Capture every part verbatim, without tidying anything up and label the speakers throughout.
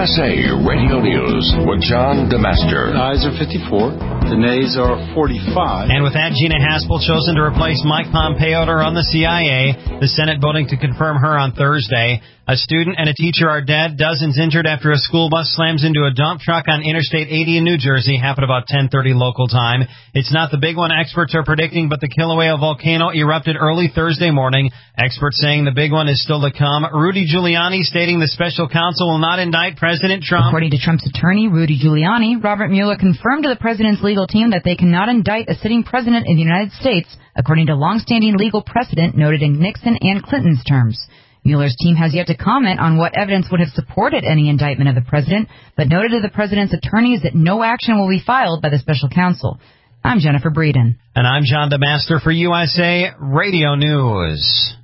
Speaker 1: S A Radio News with John DeMaster.
Speaker 2: The ayes are fifty-four. The nays are forty-five.
Speaker 3: And with that, Gina Haspel chosen to replace Mike Pompeo to run the C I A. The Senate voting to confirm her on Thursday. A student and a teacher are dead. Dozens injured after a school bus slams into a dump truck on Interstate eighty in New Jersey. Happened about ten thirty local time. It's not the big one experts are predicting, but the Kilauea volcano erupted early Thursday morning. Experts saying the big one is still to come. Rudy Giuliani stating the special counsel will not indict President Trump.
Speaker 4: According to Trump's attorney, Rudy Giuliani, Robert Mueller confirmed to the president's legal team that they cannot indict a sitting president in the United States, according to longstanding legal precedent noted in Nixon and Clinton's terms. Mueller's team has yet to comment on what evidence would have supported any indictment of the president, but noted to the president's attorneys that no action will be filed by the special counsel. I'm Jennifer Breeden.
Speaker 3: And I'm John DeMaster for U S A Radio News.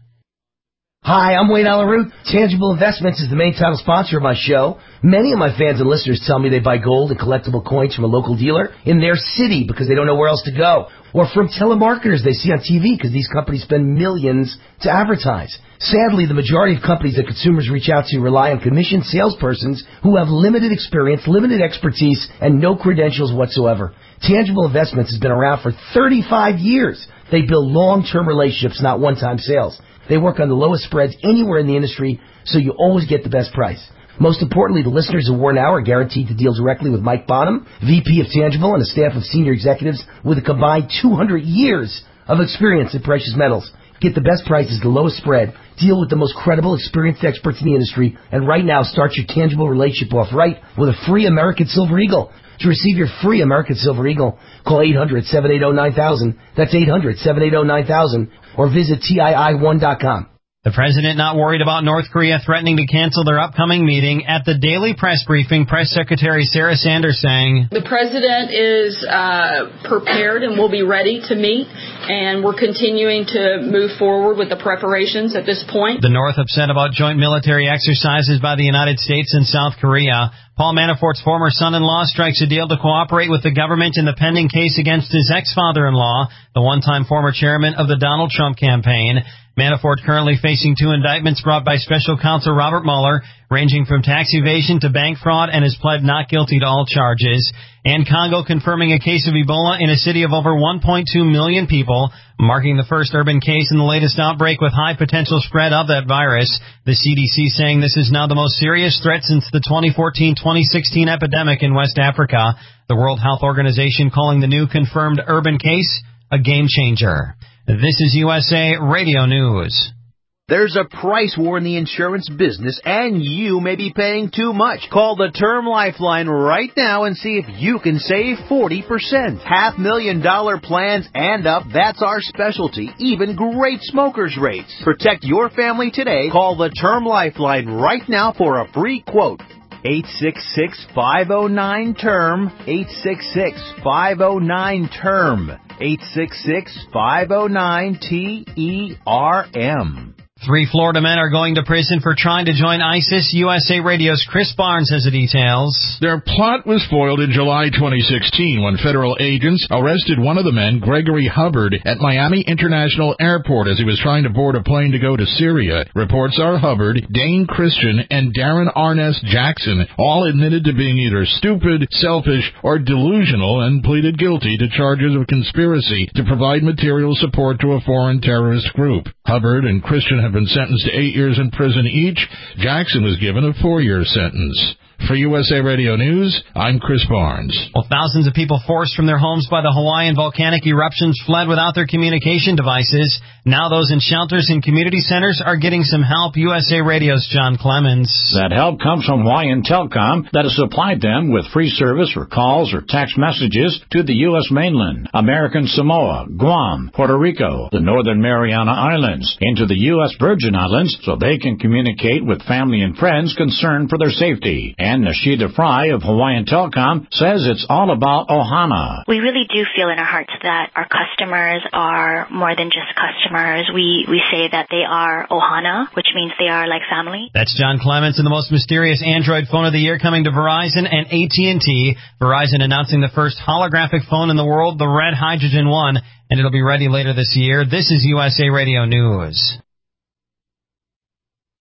Speaker 5: Hi, I'm Wayne Alaroot. Tangible Investments is the main title sponsor of my show. Many of my fans and listeners tell me they buy gold and collectible coins from a local dealer in their city because they don't know where else to go. Or from telemarketers they see on T V because these companies spend millions to advertise. Sadly, the majority of companies that consumers reach out to rely on commissioned salespersons who have limited experience, limited expertise, and no credentials whatsoever. Tangible Investments has been around for thirty-five years. They build long-term relationships, not one-time sales. They work on the lowest spreads anywhere in the industry, so you always get the best price. Most importantly, the listeners of War Now are guaranteed to deal directly with Mike Bonham, V P of Tangible, and a staff of senior executives with a combined two hundred years of experience in precious metals. Get the best prices, the lowest spread, deal with the most credible, experienced experts in the industry, and right now start your Tangible relationship off right with a free American Silver Eagle. To receive your free American Silver Eagle, call eight hundred, seven eight zero, nine thousand. That's eight hundred, seven eight zero, nine thousand. Or visit T I I one dot com.
Speaker 3: The president not worried about North Korea threatening to cancel their upcoming meeting. At the daily press briefing, Press Secretary Sarah Sanders saying,
Speaker 6: the president is uh, prepared and will be ready to meet, and we're continuing to move forward with the preparations at this point.
Speaker 3: The North upset about joint military exercises by the United States and South Korea. Paul Manafort's former son-in-law strikes a deal to cooperate with the government in the pending case against his ex-father-in-law, the one-time former chairman of the Donald Trump campaign. Manafort currently facing two indictments brought by special counsel Robert Mueller, ranging from tax evasion to bank fraud, and has pled not guilty to all charges. And Congo confirming a case of Ebola in a city of over one point two million people, marking the first urban case in the latest outbreak with high potential spread of that virus. The C D C saying this is now the most serious threat since the twenty fourteen twenty sixteen epidemic in West Africa. The World Health Organization calling the new confirmed urban case a game changer. This is U S A Radio News.
Speaker 7: There's a price war in the insurance business, and you may be paying too much. Call the Term Lifeline right now and see if you can save forty percent. Half million dollar plans and up, that's our specialty. Even great smokers' rates. Protect your family today. Call the Term Lifeline right now for a free quote. eight six six, five oh nine, T E R M. eight six six, five oh nine, T E R M. eight six six, five oh nine, T E R M.
Speaker 3: Three Florida men are going to prison for trying to join ISIS. U S A Radio's Chris Barnes has the details.
Speaker 8: Their plot was foiled in July twenty sixteen when federal agents arrested one of the men, Gregory Hubbard, at Miami International Airport as he was trying to board a plane to go to Syria. Reports are Hubbard, Dane Christian, and Darren Arness Jackson all admitted to being either stupid, selfish, or delusional and pleaded guilty to charges of conspiracy to provide material support to a foreign terrorist group. Hubbard and Christian have been sentenced to eight years in prison each. Jackson was given a four-year sentence. For U S A Radio News, I'm Chris Barnes.
Speaker 3: Well, thousands of people forced from their homes by the Hawaiian volcanic eruptions fled without their communication devices. Now those in shelters and community centers are getting some help. U S A Radio's John Clemens.
Speaker 9: That help comes from Hawaiian Telcom that has supplied them with free service for calls or text messages to the U S mainland, American Samoa, Guam, Puerto Rico, the Northern Mariana Islands, into the U S Virgin Islands so they can communicate with family and friends concerned for their safety. And Nashida Fry of Hawaiian Telcom says it's all about Ohana.
Speaker 10: We really do feel in our hearts that our customers are more than just customers. We, we say that they are Ohana, which means they are like family.
Speaker 3: That's John Clements and the most mysterious Android phone of the year coming to Verizon and A T and T. Verizon announcing the first holographic phone in the world, the Red Hydrogen One, and it'll be ready later this year. This is U S A Radio News.